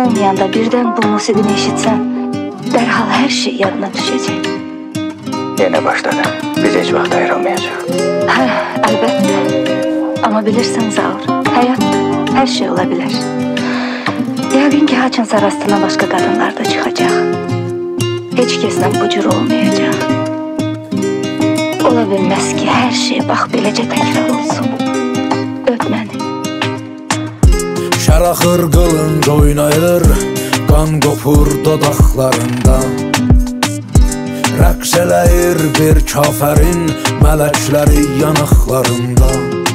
olmayanda birdən bu musiqini eşitsən, dərhal hər şey yadına düşəcək. Yenə başladı. Biz heç vaxt ayrılmayacaq. Hə, əlbəttə. Amma bilirsən Zaur, həyat hər şey ola bilər. Yəqin ki, haçansa rastına başqa qadınlar da çıxacaq. Heç kəsdən bu cür olmayacaq. Ola bilməz ki, hər şey bax beləcə təkrar olsun. Öp məni. Şəraxır qılınc oynayır, qan qopur dodaqlarında. Rəqs eləyir bir kafərin mələkləri yanaqlarında.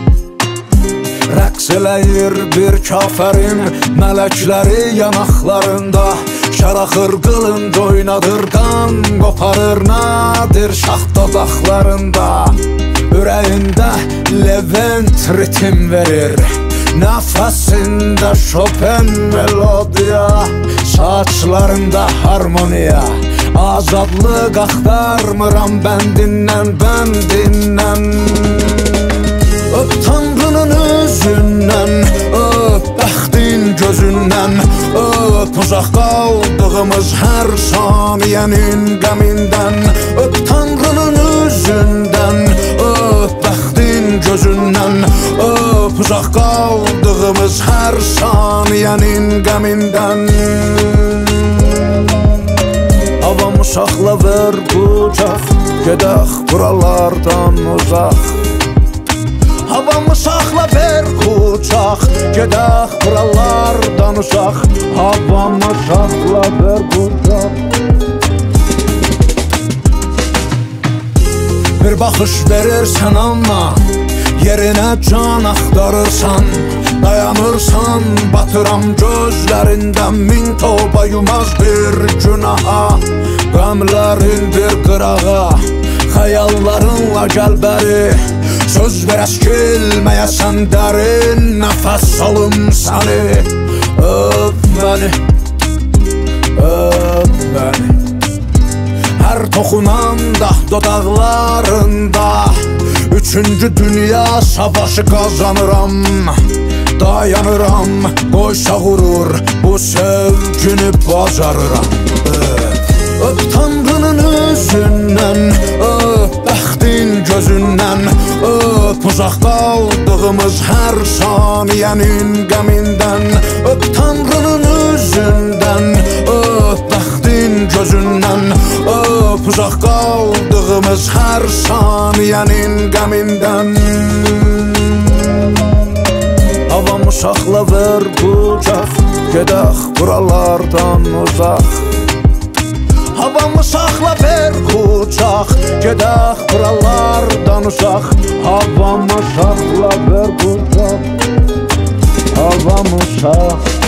Rəqs eləyir bir kafərin mələkləri yanaqlarında. Şəraxır qılınc oynadır, qan qoparır nadir şah dodaqlarında. Ürəyində Levent ritim verir, nəfəsində Chopin melodiya, saçlarında harmoniya. Azadlıq axtarmıram bəndindən, bəndindən. Öp Tanrının üzündən, öp bəxtin gözündən, öp uzaq qaldığımız hər saniyənin qəmindən. Öp Tanrının üzündən, öp bəxtin gözündən, öp uzaq qaldığımız hər saniyənin qəmindən. Havamı saxla ver qucaq, gedək buralardan uzaq. Havamı saxla ver qucaq, gedək buralardan uzaq. Havamı saxla ver qucaq. Bir baxış verirsən amma yerinə can axtarırsan. Dayanırsan, batıram gözlərindən min toba yumaz bir günaha. Qəmlərin bir qırağa, xəyallarınla gəl bəri. Söz ver əskilməyəsən dərin, nəfəs alım səni. Öp məni, öp məni. Hər toxunanda dodaqlarında üçüncü dünya savaşı qazanıram. Dayanıram, qoysa vurur, bu sevgini bacarıram. Öp Tanrının üzündən, öp bəxtin gözündən, öp uzaq qaldığımız hər saniyənin qəmindən. Öp Tanrının üzündən, öp bəxtin gözündən, öp uzaq qaldığımız hər saniyənin qəmindən. Havamı saxla ver qucaq, gedək buralardan uzaq. Havamı saxla ver qucaq, gedək buralardan uzaq. Havamı saxla ver qucaq, havamı saxla.